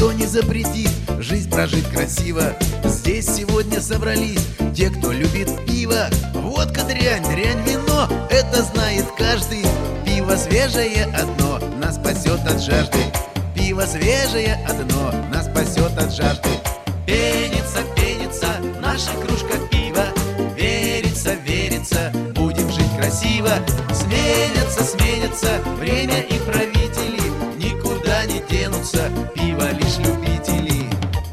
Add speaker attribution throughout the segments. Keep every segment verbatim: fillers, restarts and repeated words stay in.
Speaker 1: никто не запретит жизнь прожить красиво. Здесь сегодня собрались те, кто любит пиво. Водка дрянь, дрянь вино, это знает каждый. Пиво свежее одно нас спасет от жажды. Пиво свежее одно нас спасет от жажды. Пенится, пенится наша кружка пива. Верится, верится, будем жить красиво. Сменятся, сменятся время и правители. Никуда не денутся, пиво лишь любители.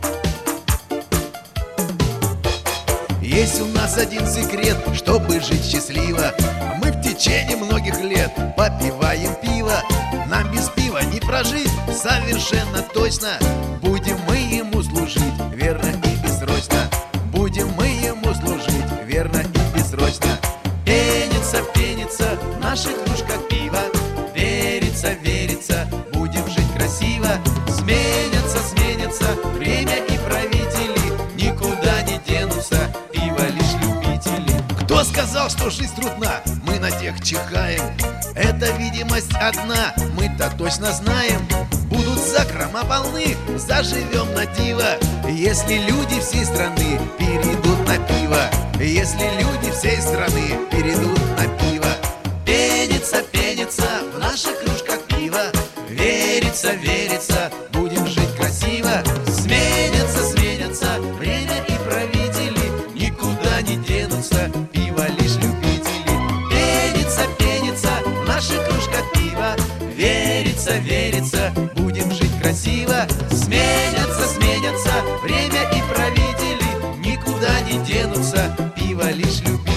Speaker 1: Есть у нас один секрет, чтобы жить счастливо. Мы в течение многих лет попиваем пиво. Нам без пива не прожить, совершенно точно. Будем мы ему служить верно и бессрочно. Будем мы ему служить верно и бессрочно. Пенится, пенится наша кружка пива. Верится, верится, будем жить красиво. Сменятся, сменятся время и правители. Никуда не денутся, пиво лишь любители. Кто сказал, что жизнь трудна? Мы на тех чихаем. Это видимость одна, мы-то точно знаем. Будут закрома полны, заживем на диво. Если люди всей страны перейдут на пиво. Если люди всей страны перейдут на пиво. Пенится, пенится в наших кружках пива. Верится, верится, будем жить красиво. Сменятся, сменятся время и правители. Никуда не денутся, пиво лишь любители. Пенится, пенится в наших кружках пива. Верится, верится, будем жить красиво. Сменятся, сменятся время и правители. Никуда не денутся, пиво лишь любители.